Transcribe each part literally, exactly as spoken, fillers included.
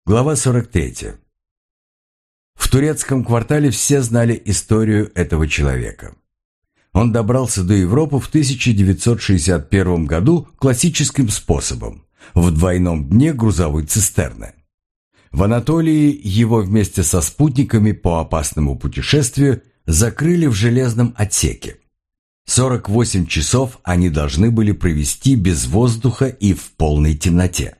Глава сорок третья. В турецком квартале все знали историю этого человека. Он добрался до Европы в тысяча девятьсот шестьдесят первом году классическим способом – в двойном дне грузовой цистерны. В Анатолии его вместе со спутниками по опасному путешествию закрыли в железном отсеке. сорок восемь часов они должны были провести без воздуха и в полной темноте.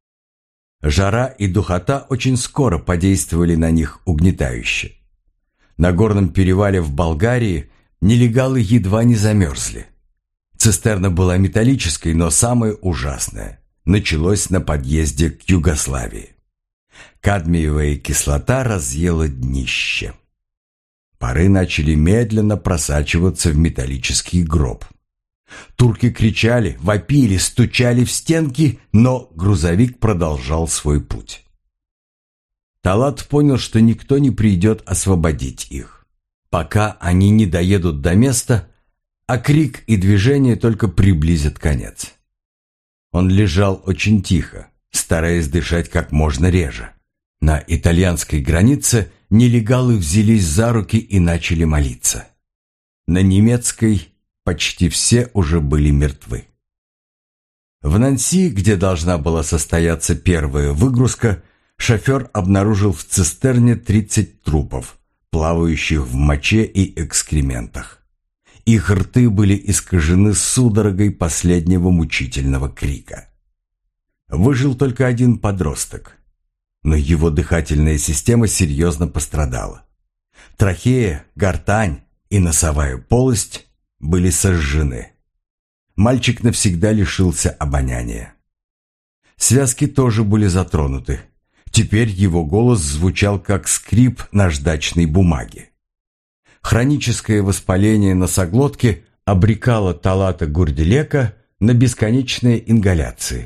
Жара и духота очень скоро подействовали на них угнетающе. На горном перевале в Болгарии нелегалы едва не замерзли. Цистерна была металлической, но самое ужасное началось на подъезде к Югославии. Кадмиевая кислота разъела днище. Пары начали медленно просачиваться в металлический гроб. Турки кричали, вопили, стучали в стенки, но грузовик продолжал свой путь. Талат понял, что никто не придет освободить их, пока они не доедут до места, а крик и движение только приблизят конец. Он лежал очень тихо, стараясь дышать как можно реже. На итальянской границе нелегалы взялись за руки и начали молиться. На немецкой почти все уже были мертвы. В Нанси, где должна была состояться первая выгрузка, шофер обнаружил в цистерне тридцать трупов, плавающих в моче и экскрементах. Их рты были искажены судорогой последнего мучительного крика. Выжил только один подросток, но его дыхательная система серьезно пострадала. Трахея, гортань и носовая полость были сожжены. Мальчик навсегда лишился обоняния. Связки тоже были затронуты. Теперь его голос звучал как скрип наждачной бумаги. Хроническое воспаление носоглотки обрекало Талата Гурделека на бесконечные ингаляции.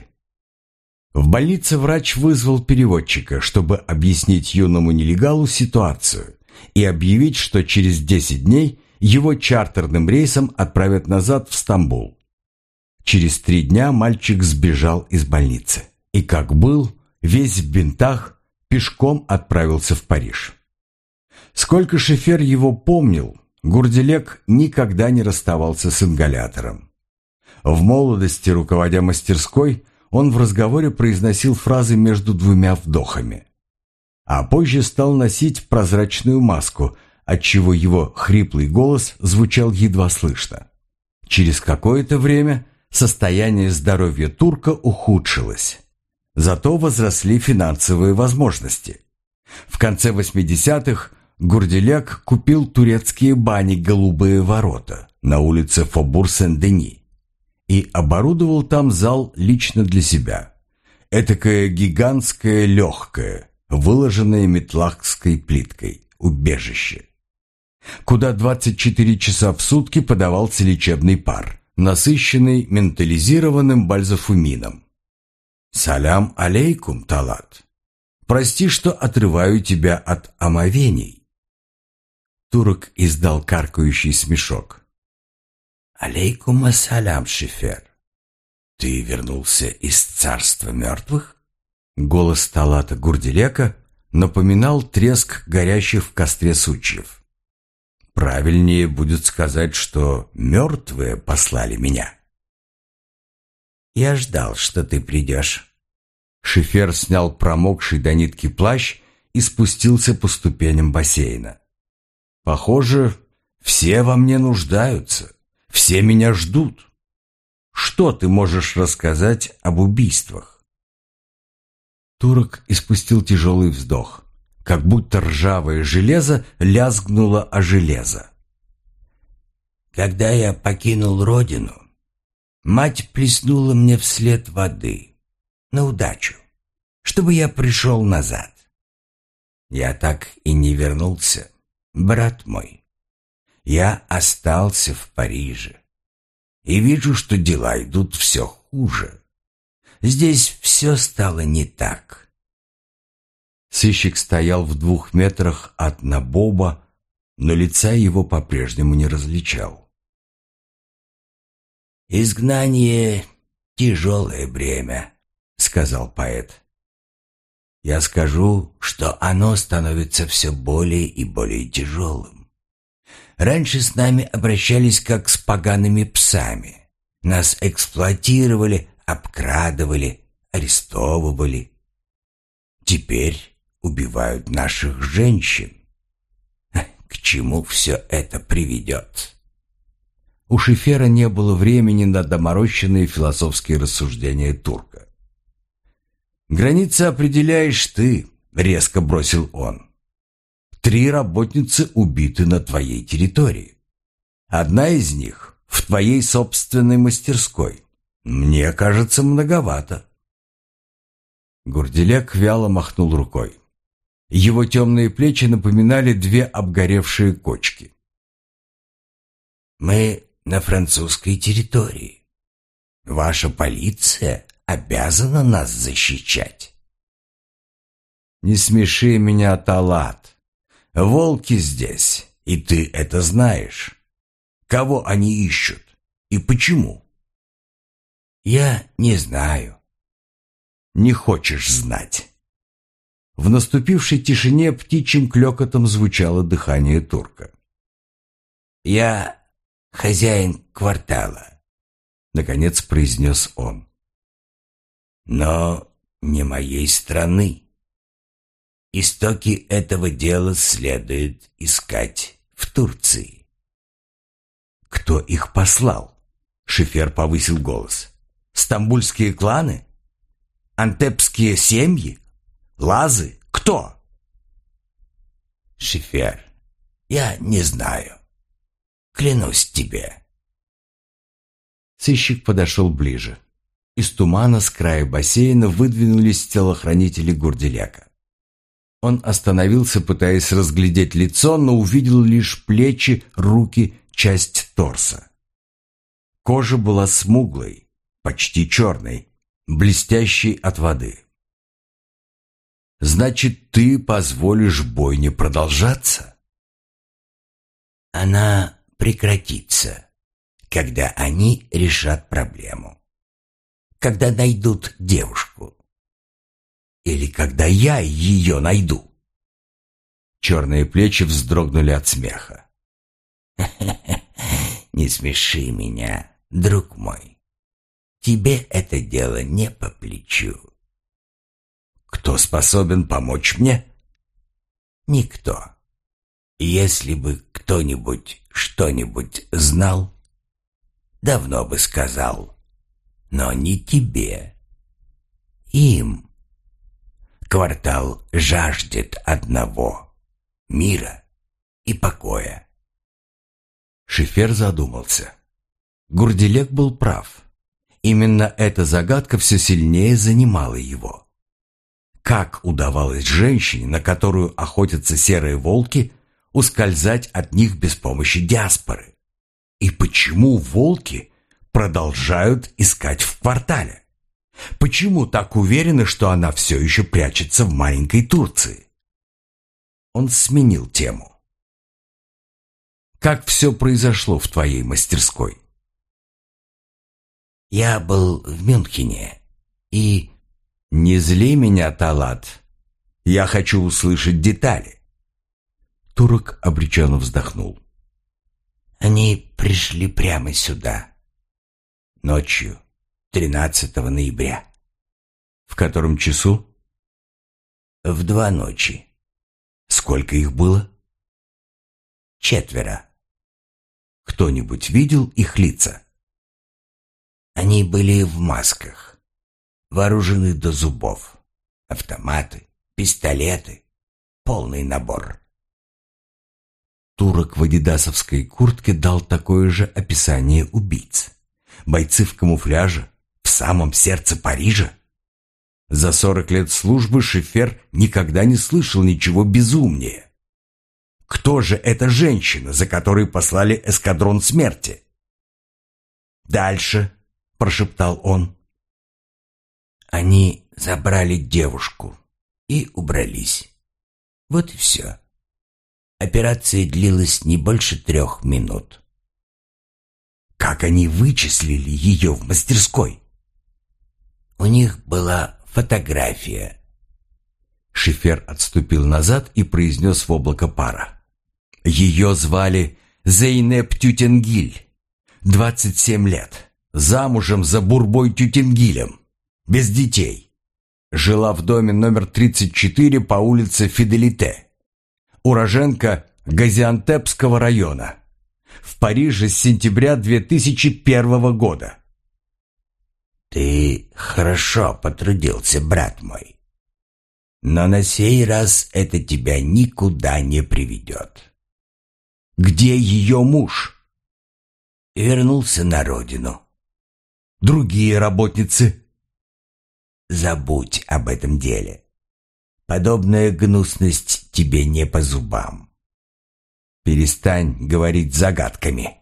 В больнице врач вызвал переводчика, чтобы объяснить юному нелегалу ситуацию и объявить, что через десять дней его чартерным рейсом отправят назад в Стамбул. Через три дня мальчик сбежал из больницы и, как был, весь в бинтах, пешком отправился в Париж. Сколько Шефер его помнил, Гурделек никогда не расставался с ингалятором. В молодости, руководя мастерской, он в разговоре произносил фразы между двумя вдохами. А позже стал носить прозрачную маску, отчего его хриплый голос звучал едва слышно. Через какое-то время состояние здоровья турка ухудшилось. Зато возросли финансовые возможности. В конце восьмидесятых Гурделек купил турецкие бани «Голубые ворота» на улице Фобур-Сен-Дени и оборудовал там зал лично для себя. Этакое гигантское легкое, выложенное метлахской плиткой, убежище, куда двадцать четыре часа в сутки подавался лечебный пар, насыщенный ментализированным бальзафумином. «Салям алейкум, Талат. Прости, что отрываю тебя от омовений». Турок издал каркающий смешок. «Алейкум ассалям, Шефер. Ты вернулся из царства мертвых?» Голос Талата Гурделека напоминал треск горящих в костре сучьев. «Правильнее будет сказать, что мертвые послали меня». «Я ждал, что ты придешь». Шефер снял промокший до нитки плащ и спустился по ступеням бассейна. «Похоже, все во мне нуждаются, все меня ждут. Что ты можешь рассказать об убийствах?» Турок испустил тяжелый вздох, как будто ржавое железо лязгнуло о железо. «Когда я покинул родину, мать плеснула мне вслед воды, на удачу, чтобы я пришел назад. Я так и не вернулся, брат мой. Я остался в Париже и вижу, что дела идут все хуже. Здесь все стало не так». Сыщик стоял в двух метрах от Набоба, но лица его по-прежнему не различал. «Изгнание — тяжелое бремя», — сказал поэт. Я скажу, что оно становится все более и более тяжелым. Раньше с нами обращались как с погаными псами. Нас эксплуатировали, обкрадывали, арестовывали. Теперь убивают наших женщин. К чему все это приведет? У Шефера не было времени на доморощенные философские рассуждения турка. «Границы определяешь ты», — резко бросил он. «Три работницы убиты на твоей территории. Одна из них в твоей собственной мастерской. Мне кажется, многовато». Гурделяк вяло махнул рукой. Его темные плечи напоминали две обгоревшие кочки. «Мы на французской территории. Ваша полиция обязана нас защищать». «Не смеши меня, Талат. Волки здесь, и ты это знаешь. Кого они ищут и почему?» «Я не знаю». «Не хочешь знать». В наступившей тишине птичьим клёкотом звучало дыхание турка. «Я хозяин квартала», — наконец произнес он. «Но не моей страны. Истоки этого дела следует искать в Турции». «Кто их послал?» — Шефер повысил голос. «Стамбульские кланы? Антепские семьи? Лазы? Кто?» «Шефер, я не знаю. Клянусь тебе». Сыщик подошел ближе. Из тумана с края бассейна выдвинулись телохранители Гурделяка. Он остановился, пытаясь разглядеть лицо, но увидел лишь плечи, руки, часть торса. Кожа была смуглой, почти черной, блестящей от воды. «Значит, ты позволишь бойне продолжаться?» «Она прекратится, когда они решат проблему. Когда найдут девушку. Или когда я ее найду». Черные плечи вздрогнули от смеха. «Не смеши меня, друг мой. Тебе это дело не по плечу». «Кто способен помочь мне?» «Никто. Если бы кто-нибудь что-нибудь знал, давно бы сказал. Но не тебе. Им. Квартал жаждет одного — мира и покоя». Шефер задумался. Гурделяк был прав. Именно эта загадка все сильнее занимала его. Как удавалось женщине, на которую охотятся серые волки, ускользать от них без помощи диаспоры? И почему волки продолжают искать в квартале? Почему так уверены, что она все еще прячется в маленькой Турции? Он сменил тему. «Как все произошло в твоей мастерской?» «Я был в Мюнхене и...» «Не зли меня, Талат. Я хочу услышать детали». Турок обреченно вздохнул. «Они пришли прямо сюда. Ночью, тринадцатого ноября». «В котором часу?» «В два ночи». «Сколько их было?» «Четверо». «Кто-нибудь видел их лица?» «Они были в масках, вооружены до зубов. Автоматы, пистолеты, полный набор». Турок в адидасовской куртке дал такое же описание убийц. Бойцы в камуфляже, в самом сердце Парижа. За сорок лет службы Шефер никогда не слышал ничего безумнее. Кто же эта женщина, за которой послали эскадрон смерти? «Дальше», — прошептал он. «Они забрали девушку и убрались. Вот и все. Операция длилась не больше трех минут». «Как они вычислили ее в мастерской?» «У них была фотография. Шифер отступил назад и произнес в облако пара. Ее звали Зейнеп Тютенгиль. Двадцать семь лет. Замужем за Бурбой Тютенгилем. Без детей. Жила в доме номер тридцать четыре по улице Фиделите. Уроженка Газиантепского района. В Париже с сентября две тысячи первого года. Ты хорошо потрудился, брат мой. Но на сей раз это тебя никуда не приведет. Где ее муж? Вернулся на родину. Другие работницы? Забудь об этом деле. Подобная гнусность тебе не по зубам. Перестань говорить загадками.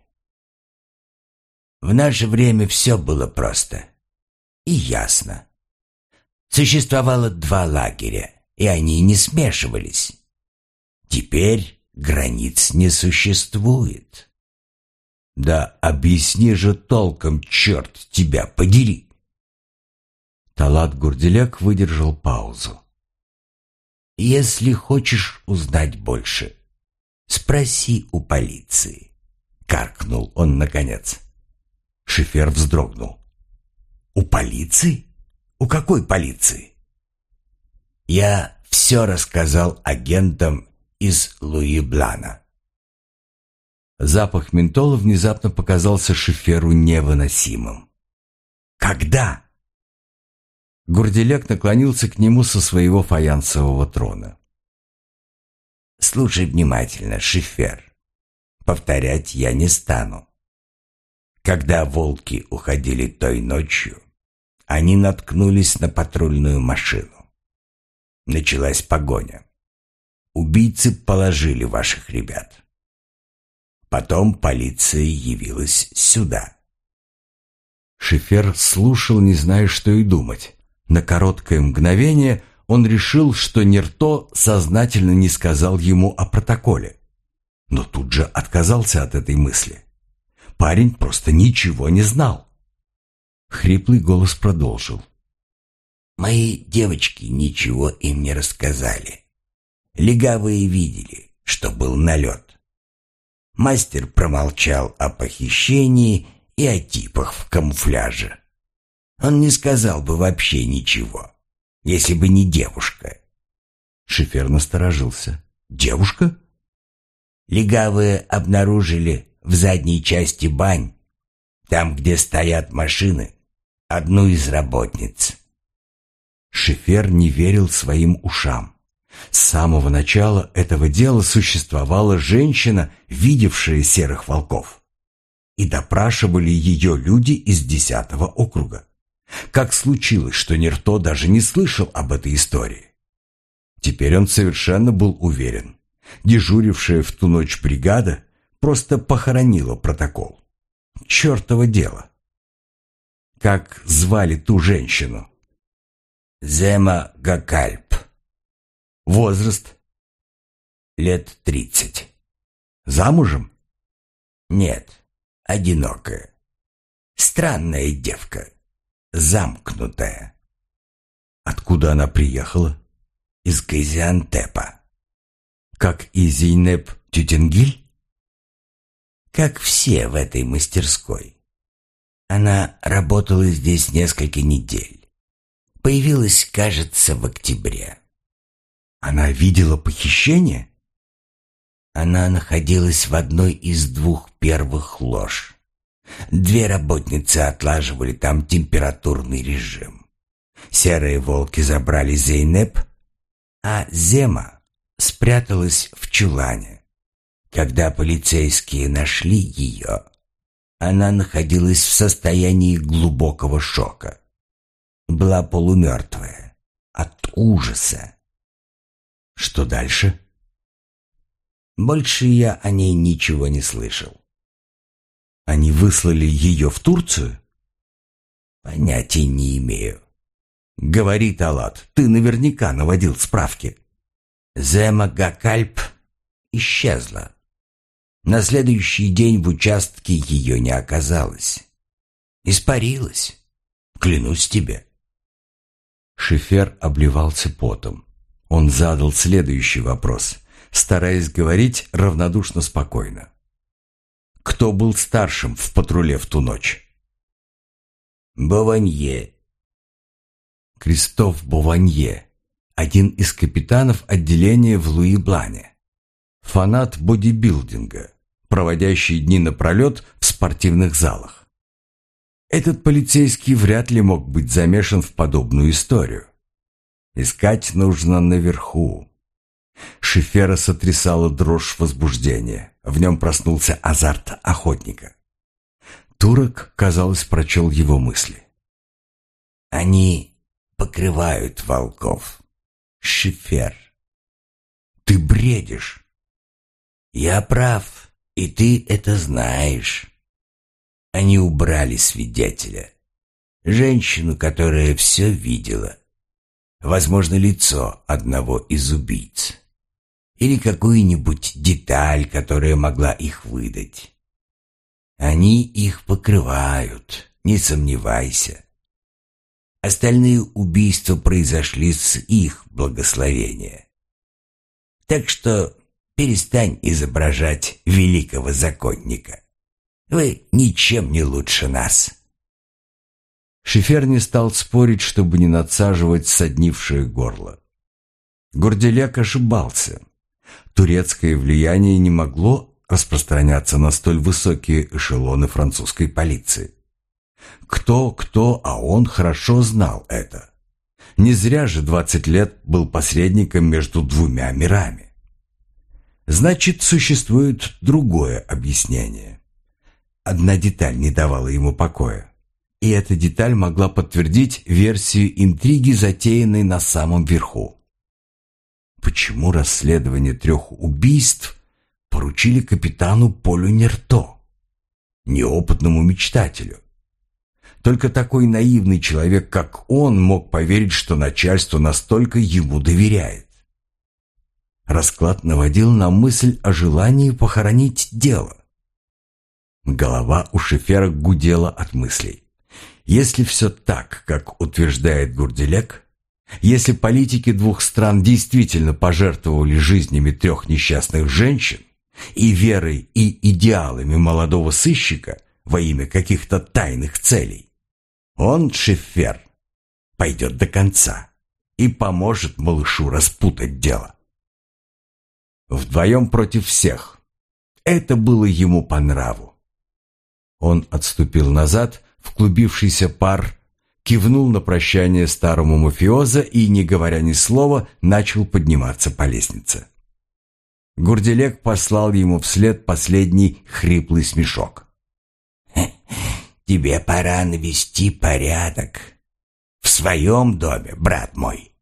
В наше время все было просто и ясно. Существовало два лагеря, и они не смешивались. Теперь границ не существует. Да объясни же толком, черт тебя подери. Талат Гурделяк выдержал паузу. Если хочешь узнать больше, спроси у полиции. Каркнул он наконец. Шифер вздрогнул. У полиции? У какой полиции? Я все рассказал агентам из Луи Блана. Запах ментола внезапно показался Шиферу невыносимым. Когда? Гурделяк наклонился к нему со своего фаянсового трона. Слушай внимательно, Шифер. Повторять я не стану. Когда волки уходили той ночью, они наткнулись на патрульную машину. Началась погоня. Убийцы положили ваших ребят. Потом полиция явилась сюда. Шифер слушал, не зная, что и думать. На короткое мгновение он решил, что Нерто сознательно не сказал ему о протоколе. Но тут же отказался от этой мысли. Парень просто ничего не знал. Хриплый голос продолжил. Мои девочки ничего им не рассказали. Легавые видели, что был налет. Мастер промолчал о похищении и о типах в камуфляже. Он не сказал бы вообще ничего, если бы не девушка. Шифер насторожился. Девушка? Легавые обнаружили в задней части бань, там, где стоят машины, одну из работниц. Шифер не верил своим ушам. С самого начала этого дела существовала женщина, видевшая серых волков. И допрашивали ее люди из десятого округа. Как случилось, что Нерто даже не слышал об этой истории? Теперь он совершенно был уверен. Дежурившая в ту ночь бригада просто похоронила протокол. Чертово дело. Как звали ту женщину? Зема Гакальп. Возраст? Лет тридцать. Замужем? Нет, одинокая. Странная девка. Замкнутая. Откуда она приехала? Из Газиантепа. Как и Зейнеп Тютенгиль? Как все в этой мастерской. Она работала здесь несколько недель. Появилась, кажется, в октябре. Она видела похищение? Она находилась в одной из двух первых лож. Две работницы отлаживали там температурный режим. Серые волки забрали Зейнеп, а Зема спряталась в чулане. Когда полицейские нашли ее, она находилась в состоянии глубокого шока. Была полумертвая от ужаса. Что дальше? Больше я о ней ничего не слышал. Они выслали ее в Турцию? Понятия не имею. Говори, Талат, ты наверняка наводил справки. Зема Гакальп исчезла. На следующий день в участке ее не оказалось. Испарилась. Клянусь тебе. Шифер обливался потом. Он задал следующий вопрос, стараясь говорить равнодушно спокойно. Кто был старшим в патруле в ту ночь? Бованье. Кристоф Бованье, один из капитанов отделения в Луи-Блане. Фанат бодибилдинга, проводящий дни напролет в спортивных залах. Этот полицейский вряд ли мог быть замешан в подобную историю. Искать нужно наверху. Шефера сотрясала дрожь возбуждения. В нем проснулся азарт охотника. Турок, казалось, прочел его мысли. Они покрывают волков. Шефер. Ты бредишь. Я прав, и ты это знаешь. Они убрали свидетеля. Женщину, которая все видела. Возможно, лицо одного из убийц. Или какую-нибудь деталь, которая могла их выдать. Они их покрывают, не сомневайся. Остальные убийства произошли с их благословения. Так что перестань изображать великого законника. Вы ничем не лучше нас. Шефер не стал спорить, чтобы не надсаживать соднившее горло. Горделяк ошибался. Турецкое влияние не могло распространяться на столь высокие эшелоны французской полиции. Кто-кто, а он хорошо знал это. Не зря же двадцать лет был посредником между двумя мирами. Значит, существует другое объяснение. Одна деталь не давала ему покоя. И эта деталь могла подтвердить версию интриги, затеянной на самом верху. Почему расследование трех убийств поручили капитану Полю Нерто, неопытному мечтателю? Только такой наивный человек, как он, мог поверить, что начальство настолько ему доверяет. Расклад наводил на мысль о желании похоронить дело. Голова у Шефера гудела от мыслей. Если все так, как утверждает Горделяк, если политики двух стран действительно пожертвовали жизнями трех несчастных женщин и верой и идеалами молодого сыщика во имя каких-то тайных целей, он, Шефер, пойдет до конца и поможет малышу распутать дело. Вдвоем против всех. Это было ему по нраву. Он отступил назад в клубившийся пар, кивнул на прощание старому мафиоза и, не говоря ни слова, начал подниматься по лестнице. Горделяк послал ему вслед последний хриплый смешок. «Тебе пора навести порядок в своем доме, брат мой».